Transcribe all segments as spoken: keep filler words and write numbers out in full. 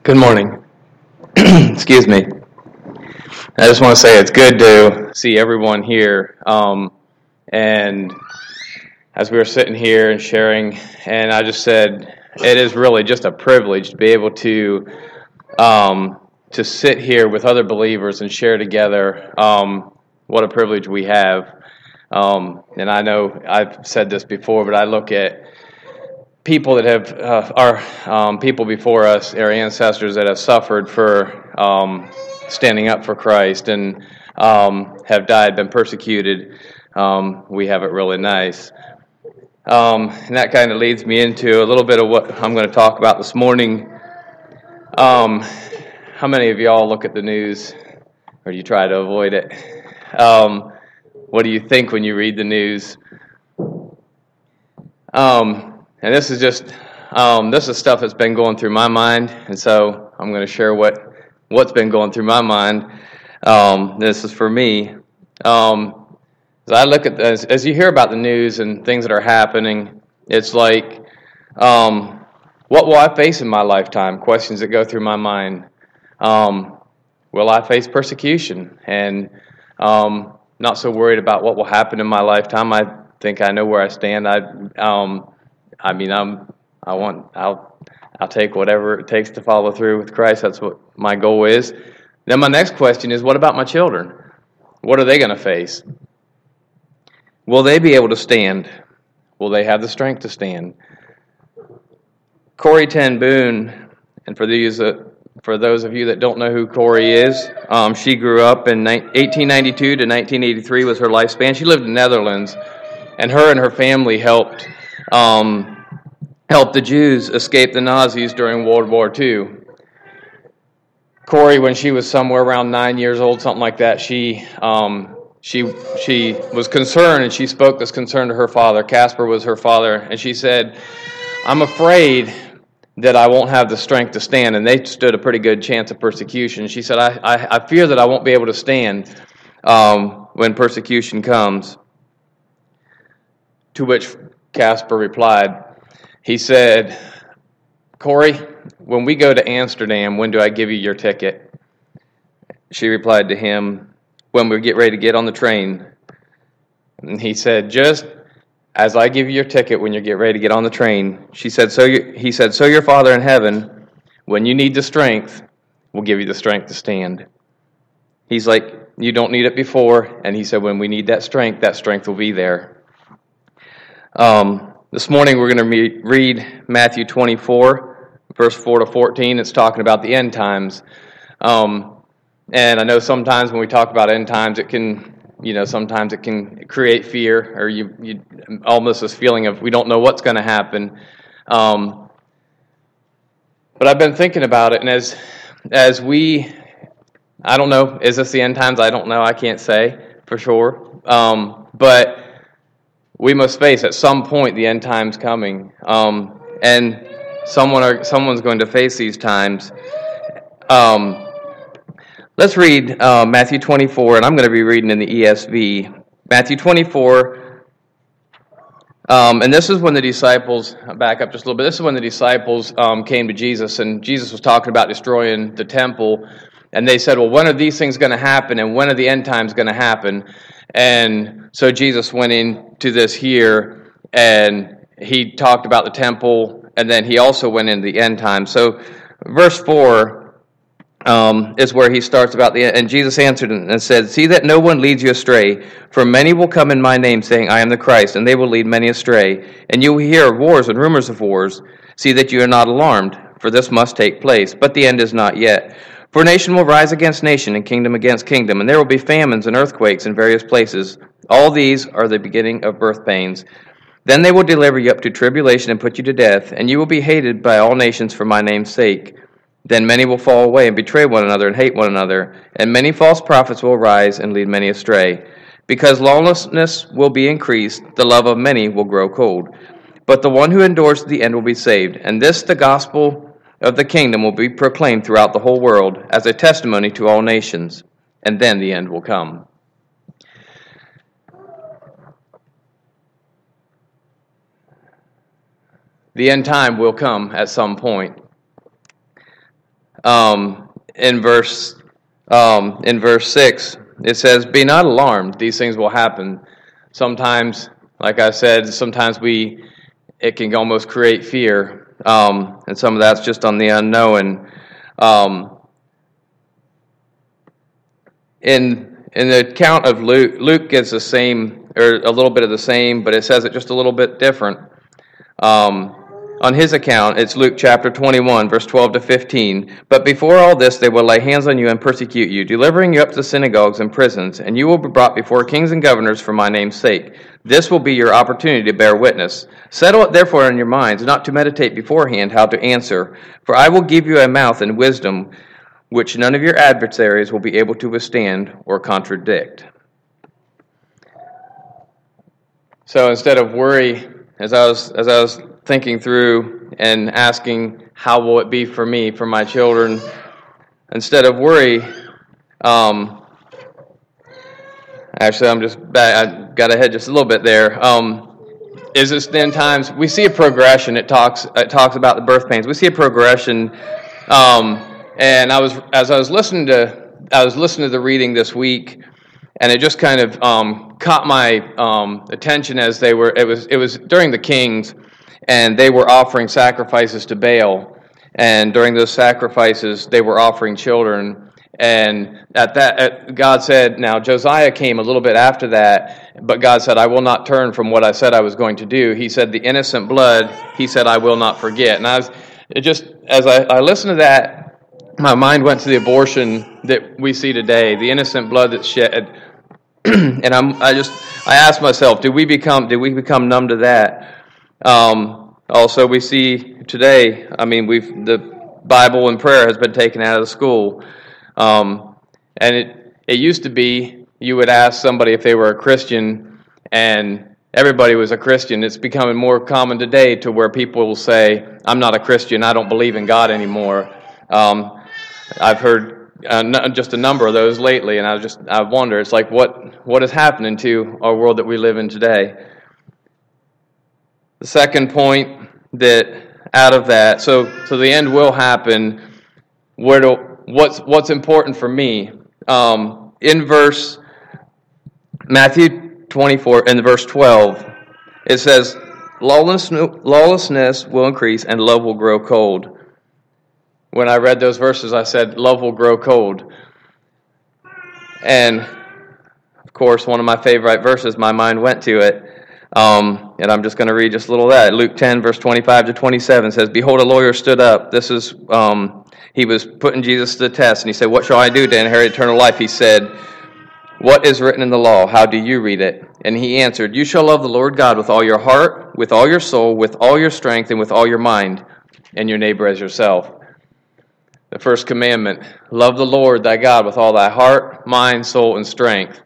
Good morning. Excuse me. I just want to say it's good to see everyone here. Um, and as we were sitting here and sharing, and I just said, it is really just a privilege to be able to um, to sit here with other believers and share together. Um, what a privilege we have. Um, and I know I've said this before, but I look at people that have uh, our um, people before us, our ancestors that have suffered for um, standing up for Christ and um, have died, been persecuted. Um, we have it really nice. Um, and that kind of leads me into a little bit of what I'm going to talk about this morning. Um, how many of y'all look at the news, or do you try to avoid it? Um, what do you think when you read the news? Um, And this is just, um, this is stuff that's been going through my mind, and so I'm going to share what, what's been going through my mind. Um, this is for me. Um, as I look at this, as you hear about the news and things that are happening, it's like, um, what will I face in my lifetime? Questions that go through my mind. Um, will I face persecution? And um, not so worried about what will happen in my lifetime. I think I know where I stand. I um, I mean, I'm, I want, I'll, I'll take whatever it takes to follow through with Christ. That's what my goal is. Then my next question is, what about my children? What are they going to face? Will they be able to stand? Will they have the strength to stand? Corrie ten Boom, and for these, uh, for those of you that don't know who Corrie is, um, she grew up in eighteen ninety-two to nineteen eighty-three was her lifespan. She lived in the Netherlands, and her and her family helped Um, helped the Jews escape the Nazis during World War Two. Corrie, when she was somewhere around nine years old, something like that, she um, she she was concerned, and she spoke this concern to her father. Casper was her father, and she said, "I'm afraid that I won't have the strength to stand." And they stood a pretty good chance of persecution. She said, "I I, I fear that I won't be able to stand um, when persecution comes." To which Casper replied, he said, "Corrie, when we go to Amsterdam, when do I give you your ticket?" She replied to him, "When we get ready to get on the train." And he said, "Just as I give you your ticket when you get ready to get on the train." She said, "So you, he said, so your Father in heaven, when you need the strength, will give you the strength to stand." He's like, "You don't need it before." And he said, "When we need that strength, that strength will be there." Um, this morning we're going to read Matthew twenty-four, verse four to fourteen. It's talking about the end times. Um, and I know sometimes when we talk about end times, it can, you know, sometimes it can create fear, or you, you almost this feeling of we don't know what's going to happen. Um, but I've been thinking about it, and as as we, I don't know, is this the end times? I don't know. I can't say for sure. Um, but we must face at some point the end times coming, um, and someone are, someone's going to face these times. Um, let's read uh, Matthew twenty-four, and I'm going to be reading in the E S V. Matthew twenty-four, um, and this is when the disciples, back up just a little bit, this is when the disciples um, came to Jesus, and Jesus was talking about destroying the temple, and they said, well, when are these things going to happen, and when are the end times going to happen? And so Jesus went into this here, and he talked about the temple, and then he also went into the end times. So verse four um, is where he starts about the end. And Jesus answered and said, "See that no one leads you astray, for many will come in my name, saying, I am the Christ, and they will lead many astray. And you will hear of wars and rumors of wars. See that you are not alarmed, for this must take place, but the end is not yet. For nation will rise against nation, and kingdom against kingdom, and there will be famines and earthquakes in various places. All these are the beginning of birth pains. Then they will deliver you up to tribulation and put you to death, and you will be hated by all nations for my name's sake. Then many will fall away and betray one another and hate one another, and many false prophets will rise and lead many astray. Because lawlessness will be increased, the love of many will grow cold. But the one who endures to the end will be saved, and this the gospel of the kingdom will be proclaimed throughout the whole world as a testimony to all nations, and then the end will come." The end time will come at some point. um, in verse um, in verse six, it says, "Be not alarmed; these things will happen." Sometimes, like I said, sometimes we it can almost create fear, um, and some of that's just on the unknown. Um, in in the account of Luke, Luke gets the same, or a little bit of the same, but it says it just a little bit different. Um, on his account, it's Luke chapter twenty-one, verse twelve to fifteen. "But before all this, they will lay hands on you and persecute you, delivering you up to synagogues and prisons, and you will be brought before kings and governors for my name's sake. This will be your opportunity to bear witness. Settle it therefore in your minds, not to meditate beforehand how to answer. For I will give you a mouth and wisdom, which none of your adversaries will be able to withstand or contradict." So instead of worry, as I was as I was thinking through and asking, how will it be for me, for my children, instead of worry, um, actually I'm just back, I got ahead just a little bit there. Um, is this then times we see a progression? It talks it talks about the birth pains. We see a progression. Um, And I was, as I was listening to, I was listening to the reading this week, and it just kind of um, caught my um, attention as they were. It was, it was during the Kings, and they were offering sacrifices to Baal, and during those sacrifices, they were offering children. And at that, at, God said, now Josiah came a little bit after that, but God said, "I will not turn from what I said I was going to do." He said, "The innocent blood," He said, "I will not forget." And I was, it just as I, I listened to that, my mind went to the abortion that we see today, the innocent blood that's shed, and I'm, I just, I asked myself, did we become, did we become numb to that? Um, also, we see today, I mean, we've the Bible and prayer has been taken out of the school, um, and it, it used to be you would ask somebody if they were a Christian, and everybody was a Christian. It's becoming more common today to where people will say, "I'm not a Christian. I don't believe in God anymore." Um, I've heard uh, just a number of those lately, and I just I wonder, it's like what what is happening to our world that we live in today. The second point that out of that, so so the end will happen. Where do what's what's important for me? Um, in verse Matthew twenty-four, in verse twelve, it says, "Lawlessness, lawlessness will increase, and love will grow cold." When I read those verses, I said, love will grow cold. And, of course, one of my favorite verses, my mind went to it. Um, and I'm just going to read just a little of that. Luke ten, verse twenty-five to twenty-seven says, "Behold, a lawyer stood up." This is, um, he was putting Jesus to the test. And he said, "What shall I do to inherit eternal life?" He said, "What is written in the law? How do you read it?" And he answered, "You shall love the Lord God with all your heart, with all your soul, with all your strength, and with all your mind, and your neighbor as yourself." The first commandment, love the Lord thy God with all thy heart, mind, soul, and strength.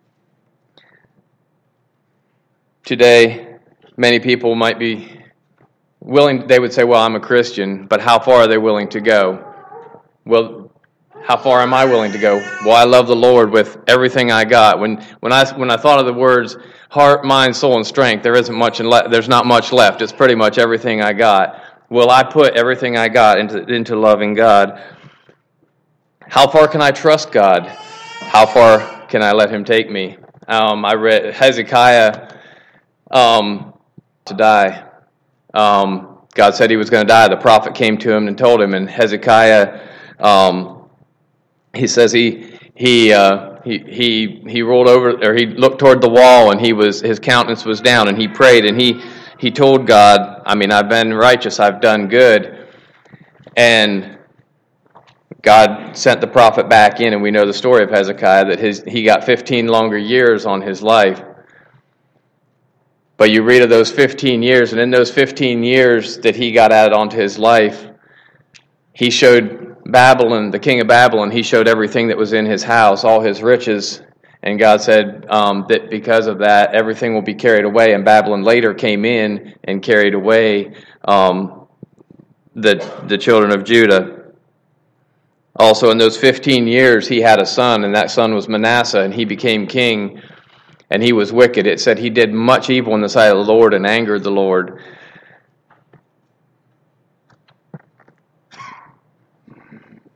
Today, many people might be willing, they would say, well, I'm a Christian, but how far are they willing to go? Well, how far am I willing to go? Well, I love the Lord with everything I got. When when I when I thought of the words heart, mind, soul, and strength, there isn't much le- there's not much left. It's pretty much everything I got. Will I put everything I got into into loving God? How far can I trust God? How far can I let Him take me? Um, I read Hezekiah um, to die. Um, God said he was going to die. The prophet came to him and told him. And Hezekiah, um, he says he he uh, he he he rolled over, or he looked toward the wall, and he was his countenance was down, and he prayed, and he. He told God, I mean, I've been righteous, I've done good. And God sent the prophet back in, and we know the story of Hezekiah, that his he got fifteen longer years on his life. But you read of those fifteen years, and in those fifteen years that he got added onto his life, he showed Babylon, the king of Babylon, he showed everything that was in his house, all his riches. And God said um, that because of that, everything will be carried away. And Babylon later came in and carried away um, the the children of Judah. Also, in those fifteen years, he had a son, and that son was Manasseh, and he became king, and he was wicked. It said he did much evil in the sight of the Lord and angered the Lord.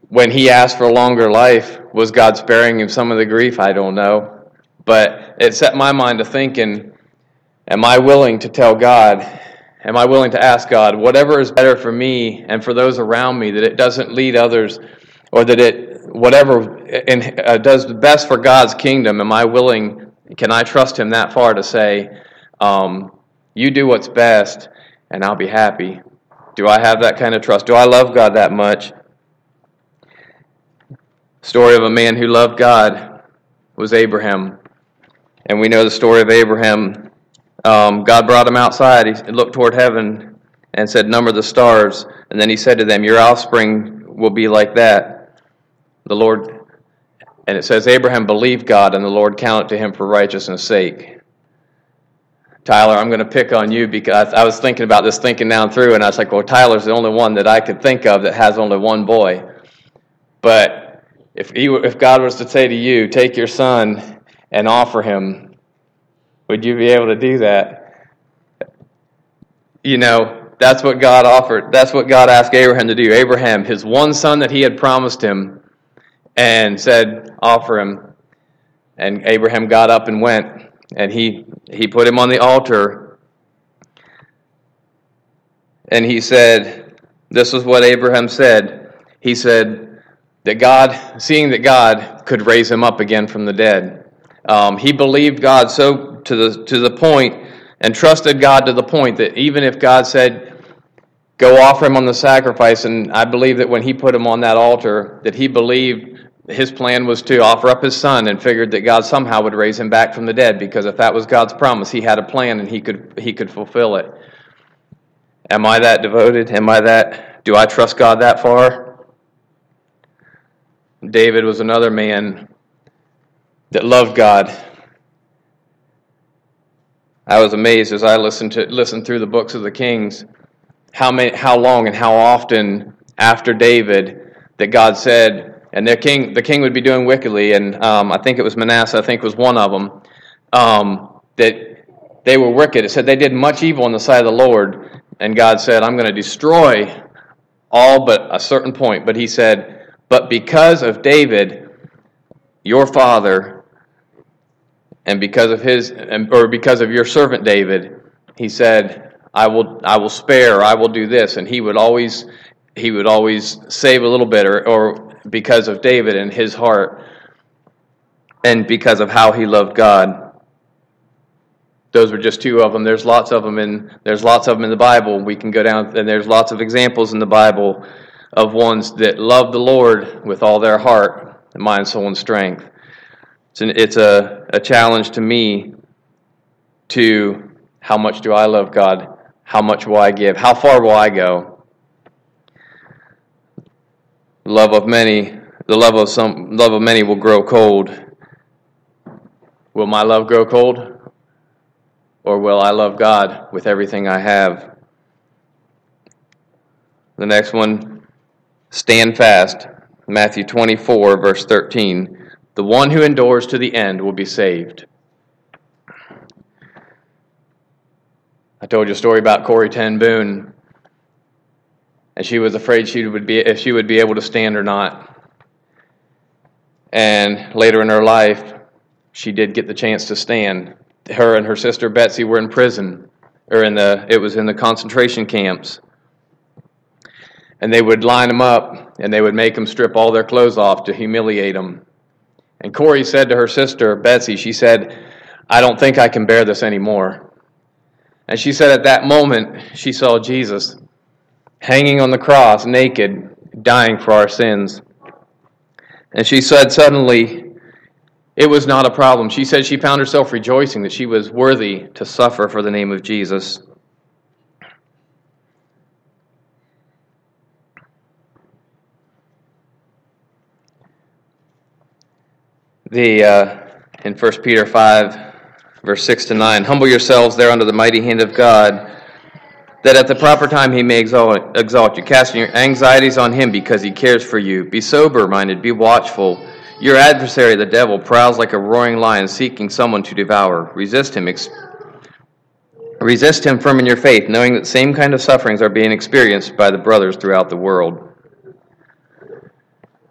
when he asked for a longer life, was God sparing him some of the grief? I don't know. But it set my mind to thinking, am I willing to tell God, am I willing to ask God, whatever is better for me and for those around me, that it doesn't lead others, or that it, whatever in, uh, does the best for God's kingdom, am I willing, can I trust him that far to say, um, you do what's best and I'll be happy? Do I have that kind of trust? Do I love God that much? Story of a man who loved God was Abraham. And we know the story of Abraham. Um, God brought him outside. He looked toward heaven and said, number the stars. And then he said to them, your offspring will be like that. The Lord, and it says, Abraham believed God, and the Lord counted to him for righteousness' sake. Tyler, I'm going to pick on you because I was thinking about this, thinking down through, and I was like, well, Tyler's the only one that I could think of that has only one boy. But if he, if God was to say to you, take your son and offer him, would you be able to do that? You know, that's what God offered. That's what God asked Abraham to do. Abraham, his one son that he had promised him, and said, offer him. And Abraham got up and went, and he, he put him on the altar. And he said, this is what Abraham said. He said that God, seeing that God could raise him up again from the dead. Um, he believed God so to the to the point, and trusted God to the point that even if God said, go offer him on the sacrifice, and I believe that when he put him on that altar, that he believed his plan was to offer up his son, and figured that God somehow would raise him back from the dead, because if that was God's promise, he had a plan and he could he could fulfill it. Am I that devoted? Am I that, do I trust God that far? David was another man that loved God. I was amazed as I listened to listened through the books of the Kings, how many, how long and how often after David that God said, and their king, the king would be doing wickedly, and um, I think it was Manasseh, I think was one of them, um, that they were wicked. It said they did much evil in the sight of the Lord, and God said, I'm going to destroy all but a certain point. But he said, but because of David, your father, and because of his, or because of your servant David, he said, I will, I will spare, I will do this, and he would always, he would always save a little bit, or, or because of David and his heart, and because of how he loved God. Those were just two of them. There's lots of them in, there's lots of them in the Bible. We can go down, and there's lots of examples in the Bible of ones that love the Lord with all their heart, mind, soul, and strength. It's, an, it's a, a challenge to me to how much do I love God? How much will I give? How far will I go? The love of many, the love of some, love of many will grow cold. Will my love grow cold? Or will I love God with everything I have? The next one, stand fast. Matthew twenty-four, verse thirteen. The one who endures to the end will be saved. I told you a story about Corrie ten Boom, and she was afraid she would be if she would be able to stand or not. And later in her life, she did get the chance to stand. Her and her sister Betsy were in prison, or in the it was in the concentration camps. And they would line them up, and they would make them strip all their clothes off to humiliate them. And Corrie said to her sister, Betsy, she said, I don't think I can bear this anymore. And she said at that moment, she saw Jesus hanging on the cross, naked, dying for our sins. And she said suddenly, it was not a problem. She said she found herself rejoicing that she was worthy to suffer for the name of Jesus. The uh, in First Peter five, verse six to nine, humble yourselves there under the mighty hand of God, that at the proper time he may exalt, exalt you, casting your anxieties on him because he cares for you. Be sober-minded, be watchful. Your adversary, the devil, prowls like a roaring lion, seeking someone to devour. Resist him, ex- resist him firm in your faith, knowing that the same kind of sufferings are being experienced by the brothers throughout the world.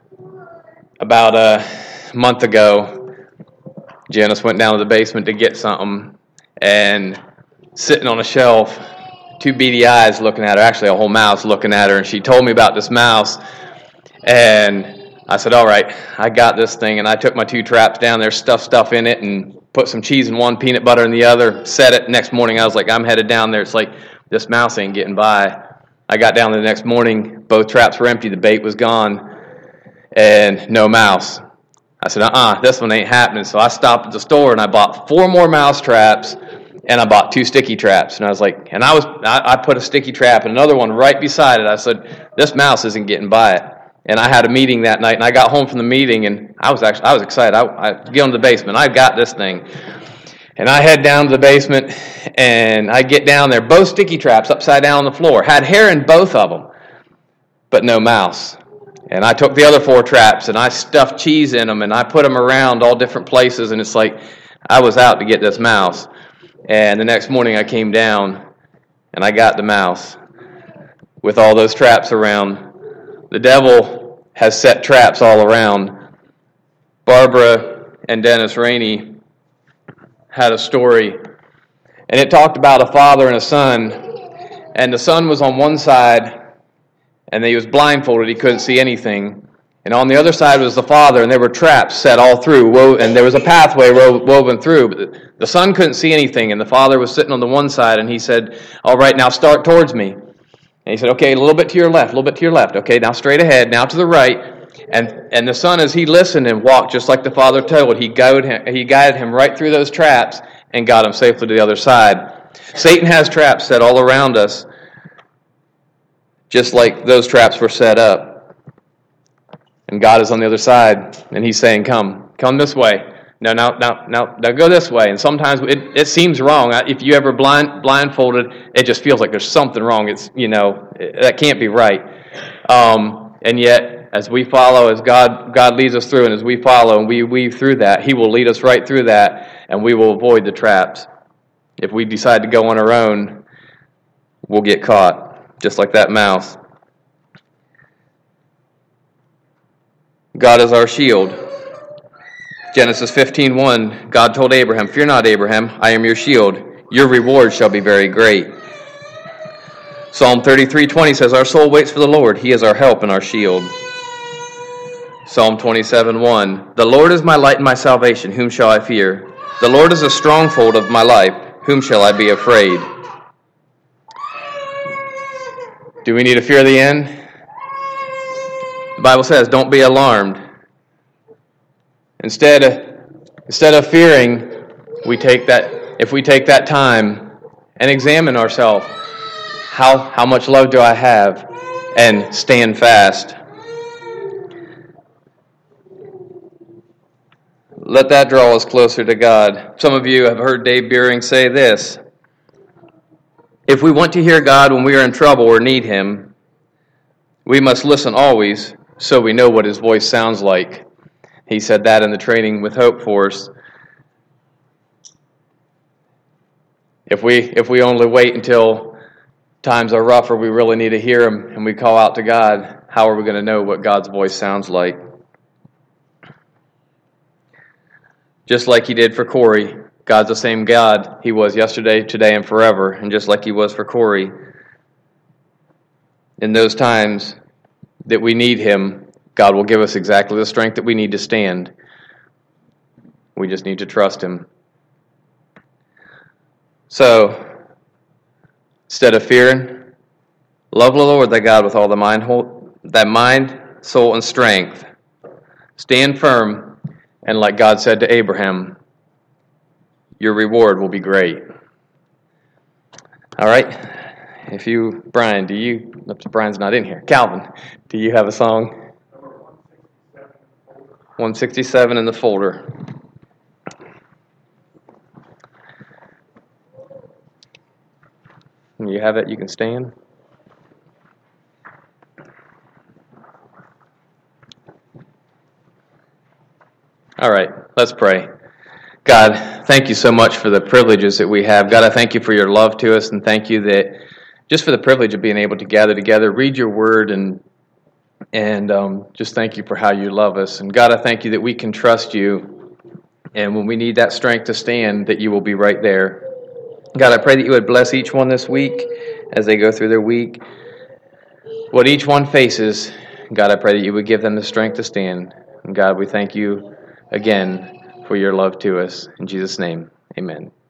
about a month ago, Janice went down to the basement to get something, and sitting on a shelf, two beady eyes looking at her, actually a whole mouse looking at her, and she told me about this mouse, and I said, all right, I got this thing, and I took my two traps down there, stuffed stuff in it, and put some cheese in one, peanut butter in the other, set it. Next morning, I was like, I'm headed down there. It's like, this mouse ain't getting by. I got down there the next morning, both traps were empty, the bait was gone, and no mouse. I said, uh-uh, this one ain't happening. So I stopped at the store, and I bought four more mouse traps, and I bought two sticky traps. And I was like, and I was, I, I put a sticky trap and another one right beside it. I said, this mouse isn't getting by it. And I had a meeting that night, and I got home from the meeting, and I was actually, I was excited. I, I get into the basement. I got this thing. And I head down to the basement, and I get down there, both sticky traps upside down on the floor. Had hair in both of them, but no mouse. And I took the other four traps, and I stuffed cheese in them, and I put them around all different places, and it's like I was out to get this mouse. And the next morning I came down, and I got the mouse with all those traps around. The devil has set traps all around. Barbara and Dennis Rainey had a story, and it talked about a father and a son, and the son was on one side, and he was blindfolded, he couldn't see anything, and on the other side was the father, and there were traps set all through, and there was a pathway woven through, but the son couldn't see anything, and the father was sitting on the one side, and he said, all right, now start towards me. And he said, okay, a little bit to your left, a little bit to your left. Okay, now straight ahead, now to the right. And and the son, as he listened and walked just like the father told, he guided him, he guided him right through those traps and got him safely to the other side. Satan has traps set all around us, just like those traps were set up. And God is on the other side, and he's saying, come, come this way. No, now, now, now, now go this way. And sometimes it, it seems wrong. If you ever blind blindfolded, it just feels like there's something wrong. It's, you know, that can't be right. Um, and yet, as we follow, as God God leads us through, and as we follow and we weave through that, he will lead us right through that, and we will avoid the traps. If we decide to go on our own, we'll get caught, just like that mouse. God is our shield. Genesis fifteen one, God told Abraham, fear not, Abraham, I am your shield. Your reward shall be very great. Psalm thirty-three twenty says, our soul waits for the Lord. He is our help and our shield. Psalm twenty-seven one, the Lord is my light and my salvation. Whom shall I fear? The Lord is a stronghold of my life. Whom shall I be afraid? Do we need to fear the end? The Bible says, don't be alarmed. Instead of, instead of fearing, we take that, if we take that time and examine ourselves, how, how much love do I have, and stand fast. Let that draw us closer to God. Some of you have heard Dave Beering say this, if we want to hear God when we are in trouble or need him, we must listen always so we know what his voice sounds like. He said that in the Training with Hope course. If we if we only wait until times are rough or we really need to hear him and we call out to God, how are we going to know what God's voice sounds like? Just like he did for Corey, God's the same God he was yesterday, today, and forever. And just like he was for Corey, in those times that we need him, God will give us exactly the strength that we need to stand. We just need to trust him. So, instead of fearing, love the Lord thy God with all the mind, thy mind, soul, and strength. Stand firm, and like God said to Abraham, your reward will be great. All right. If you, Brian, do you, Brian's not in here. Calvin, do you have a song? one sixty-seven in the folder. When you have it, you can stand. All right, let's pray. God, thank you so much for the privileges that we have. God, I thank you for your love to us, and thank you that just for the privilege of being able to gather together, read your word, and And um, just thank you for how you love us. And God, I thank you that we can trust you. And when we need that strength to stand, that you will be right there. God, I pray that you would bless each one this week as they go through their week. What each one faces, God, I pray that you would give them the strength to stand. And God, we thank you again for your love to us. In Jesus' name, amen.